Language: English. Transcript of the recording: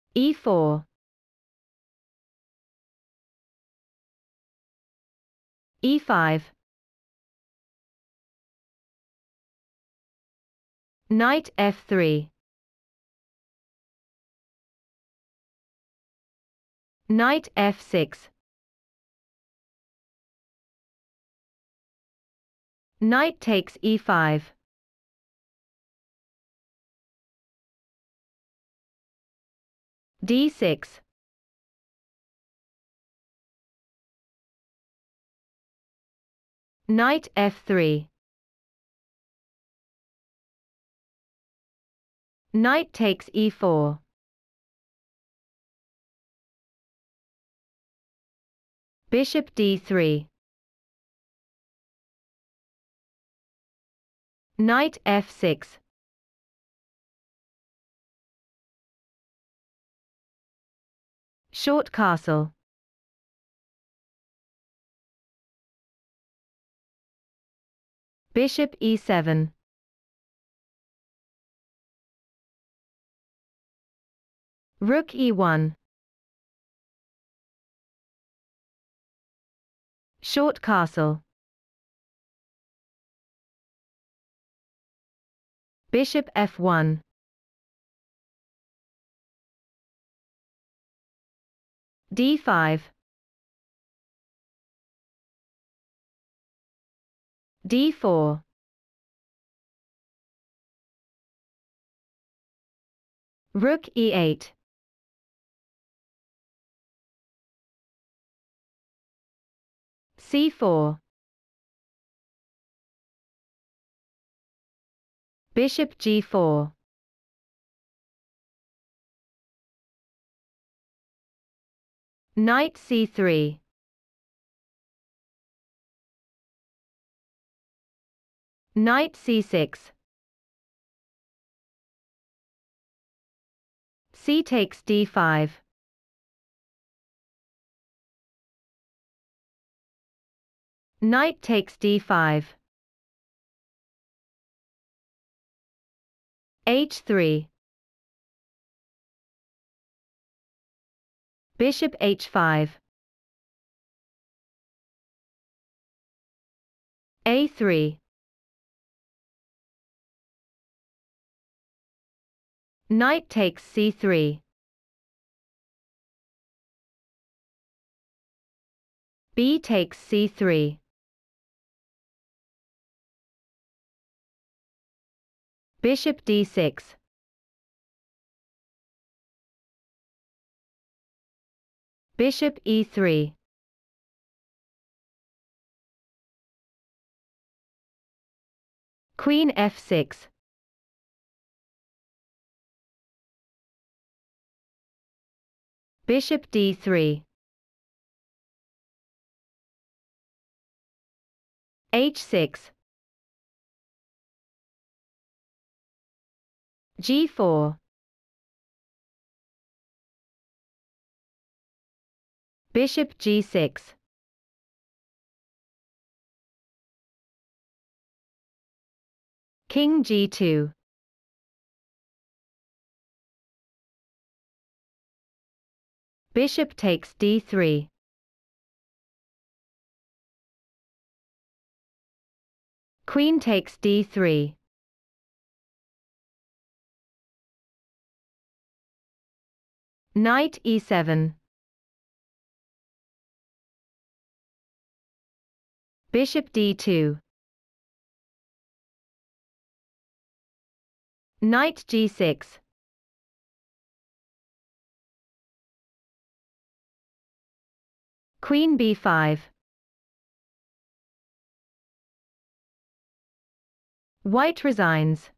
e4, e5, knight f3, knight f6, knight takes e5, d6, knight f3, knight takes e4, bishop d3, knight f6, short castle, bishop e7, rook e1, short castle, bishop f1, d5, d4, rook e8, c4, bishop g4, knight c3, knight c6, c takes d5, knight takes d5, h3, bishop h5, a3, knight takes c3, b takes c3, bishop d6, bishop e3, queen f6, bishop d3, h6, g4, bishop g6, king g2, bishop takes d3, queen takes d3, knight e7, bishop d2, knight g6, queen b5, white resigns.